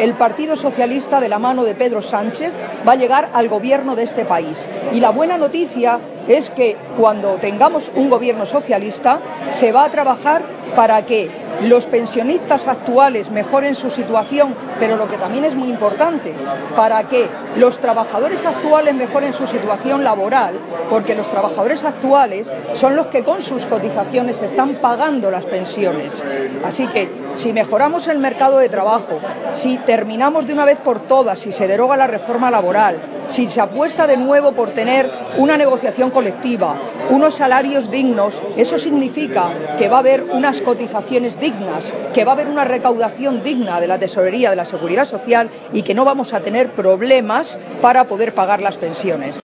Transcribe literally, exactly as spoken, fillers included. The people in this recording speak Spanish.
el Partido Socialista, de la mano de Pedro Sánchez, va a llegar al gobierno de este país. Y la buena noticia es que cuando tengamos un gobierno socialista se va a trabajar para que los pensionistas actuales mejoren su situación, pero lo que también es muy importante, para que los trabajadores actuales mejoren su situación laboral, porque los trabajadores actuales son los que con sus cotizaciones están pagando las pensiones. Así que si mejoramos el mercado de trabajo, si terminamos de una vez por todas, si se deroga la reforma laboral, si se apuesta de nuevo por tener una negociación colectiva, unos salarios dignos, eso significa que va a haber unas cotizaciones dignas, que va a haber una recaudación digna de la tesorería de la Seguridad Social y que no vamos a tener problemas para poder pagar las pensiones.